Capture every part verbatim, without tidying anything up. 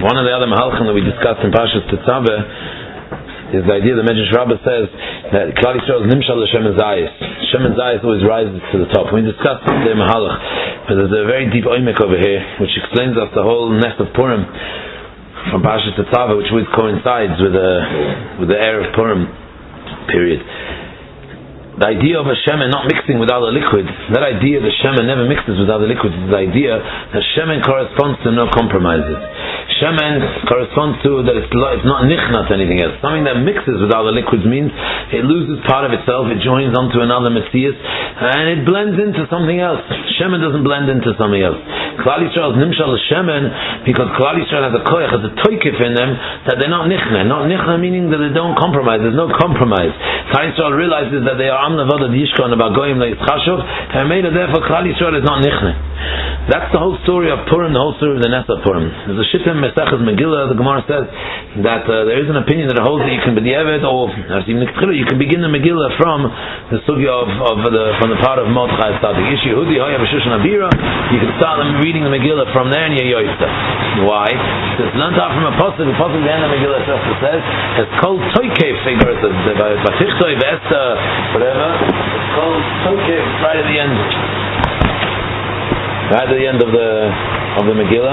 one of the other mahalchim that we discussed in Parshas Tetzaveh is the idea that Medrash Rabbah says that Klal Yisrael is nimshal l'Shem Zayis. Shem Zayis always rises to the top. We discussed the mahalach, but there's a very deep oimek over here which explains us the whole nest of Purim from Parshas Tetzaveh, which always coincides with the with the Erev Purim period. The idea of a shemen not mixing with other liquids, that idea that shemen never mixes with other liquids, is the idea that shemen corresponds to no compromises. Shemen corresponds to that it's, it's not nichna to anything else. Something that mixes with other liquids means it loses part of itself, it joins onto another metzius, and it blends into something else. Shemen doesn't blend into something else. Klal Yisrael is nimshal shemen because Klal Yisrael has a koyach, has a toikif in them that they're not nichna. Not nichna meaning that they don't compromise. There's no compromise. Klal Yisrael realizes that they are amnavada d'yishkon about goyim like chashuv, and made it therefore Klal Yisrael is not nichna. That's the whole story of Purim, the whole story of the Nesa Purim. There's a shittim Mesechus Megillah. The Gemara says that uh, there is an opinion that holds that you can be the Evet, or you can begin the Megillah from the sugya of, of the from the part of Mordechai Tzadik. Ish Yehudi Hoya B'Shushan Abira. You can start them reading the Megillah from there and you're yoysta. Why? Because it's learned out from a pasuk. The pasuk the end of the Megillah says it's called Toikev figures. The Batichtoi Vesta whatever. It's called Toikev right at the end. Right at the end of the of the Megillah.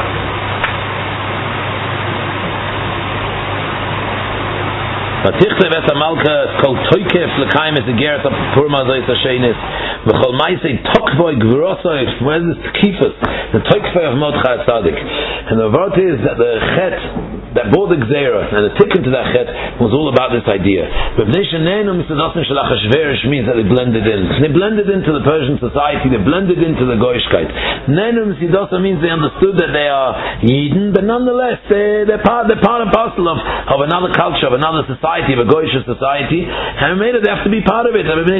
Vatichtoi Vesta Malka. It's called Toikev Lekaim is the Geret of Purim Azois Hashenis. V'chol Maisei Tokvoi Gvurosoi. Where's this Kifus? The Toikvoi of Mordechai Tzadik. And the word is that the Chet that bore the Gzeira and the tikkun to that Chet was all about this idea. Means that they blended in. They blended into the Persian society. They blended into the Goyishkeit. Nenu Misidasa means they understood that they are Yidden, but nonetheless they, they're part. They're part and parcel of, of another culture, of another society, of a Goyish society. And made it, they have to be part of it. That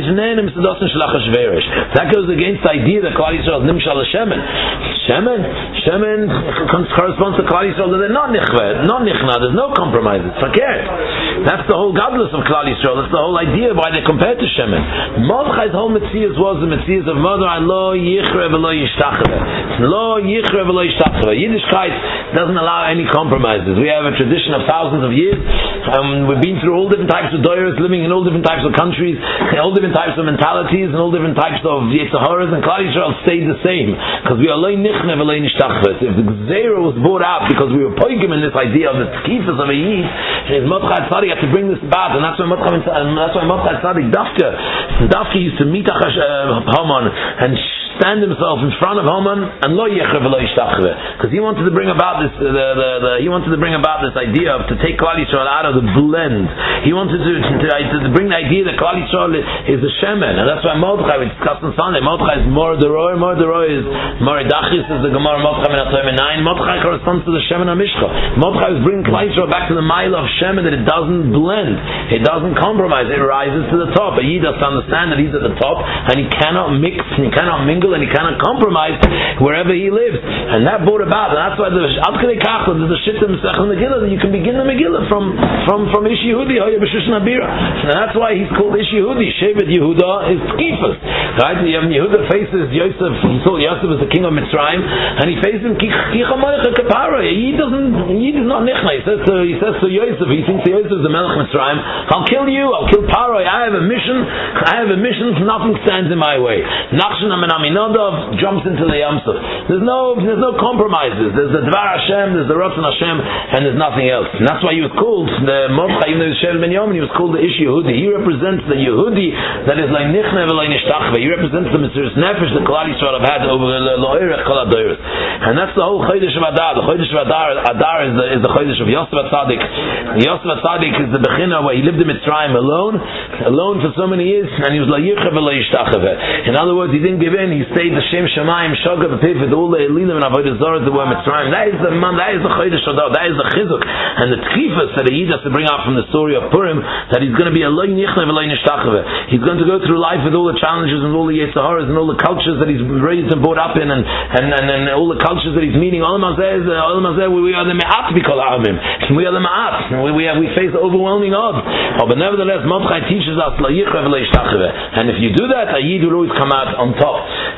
goes against the idea that Klal Yisrael is nimshal shemen. Shemen, shemen corresponds to Klal Yisrael that they're not nichveh, not nichna. There's no compromises. Forget. That's the whole godless of Klal Yisrael. That's the whole idea why they're compared to shemen. Mordechai's whole metzias was the metzias of Mordechai lo yichre v'lo yishtachve. Lo yichre v'lo yishtachve. Yiddishkeit doesn't allow any compromises. We have a tradition of thousands of years. Um, we've been through all different types of doyers, living in all different types of countries, all different types of mentalities, and all different types of yetzaharas, and Klal Yisrael stayed the same because we are lo nichne v'lo yishtachve. If the Gzeira was brought out because we were poigim in this idea of the tkifas of a yid, and Mordechai Tzadik had to bring this about, and that's why Mordechai, and that's why Mordechai Tzadik Dafka, Dafka used to meet Haman and stand himself in front of Haman and lo yechre v'lo yishtachve, because he wanted to bring about this, the, the, the, he wanted to bring about this idea of to take Klal Yisrael out of the blend. He wanted to, to, to, to bring the idea that Klal Yisrael is a shemen, and that's why Mordechai, we discussed on Sunday, Mordechai is more deroi, more deroi is more dachis, is the Gemara Mordechai min Atoim nine. Mordechai corresponds to the shemen HaMishcha. Mordechai is bringing Klal Yisrael back to the mile of shemen, that it doesn't blend, it doesn't compromise, it rises to the top. A yid has to understand that he's at the top, and he cannot mix, and he cannot mingle, and he cannot compromise wherever he lives. And that brought about, and that's why there's Ad Kedei Kach, there's a shittim Mesechus Megillah that you can begin the Megillah from from from Ish Yehudi Hoya B'Shushan Abira, and that's why he's called Ish Yehudi. Shevet Yehuda is Tkifas, right? Yehuda faces Yosef. He saw Yosef as the king of Mitzrayim, and he faces him Kicha Moicha Kapara. He doesn't. He is not nichna. He says to he says to Yosef. He thinks Yosef is the Melech Mitzrayim. I'll kill you. I'll kill Paro. I have a mission. I have a mission. Nothing stands in my way. Nachshon ben Aminadab jumps into the Yamsuf. There's no there's no compromises. There's the Dvar Hashem, there's the Ratzon Hashem, and there's nothing else. And that's why he was called the Mordechai, even though he was Shevet ben Yomin, he was called the Ish Yehudi. He represents the Yehudi that is like nichne v'lo nishtachve. He represents the Mesiras Nefesh that Klal Yisrael have had over the Lo'erech Kol HaDoros. And that's the whole Chodesh of Adar. The Chodesh of Adar, Adar is the is the Chodesh of Yosef Tzadik. Yosef Tzadik is the Bechina where he lived in Mitzrayim alone, alone for so many years, and he was like yichre v'lo yishtachve. In other words, he didn't give in. He stayed the Shem Shamayim Shogah B'Pefet all the Elilim and Avodah Zarah that were Mitzrayim. That is the man. That is the Chodesh Adar. That is the Chizuk and the Tkifas that he has to bring out from the story of Purim. That he's going to be a lo nichne v'lo nishtachve. He's going to go through life with all the challenges and all the yetzaharas and all the cultures that he's raised and brought up in, and and, and, and all the cultures that he's meeting. Olam hazeh, Olam hazeh, we are the me'at b'kol ha'amim. We are the ma'at. We we, have, we face the overwhelming odds. Oh, but nevertheless, Mordechai teaches us la yichre v'lo yishtachve. And if you do that, a yid will always come out on top.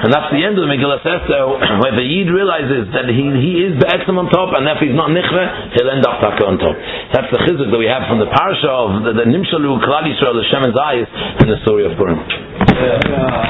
And that's the end of the Megillah Esther, where the Yid realizes that he he is Be'etzim on top, and if he's not Nichve, he'll end up Taka on top. That's the chizuk that we have from the parasha of the, the Nimshalu Klal Yisrael, the Shemen Zayis, and the story of Purim. Yeah.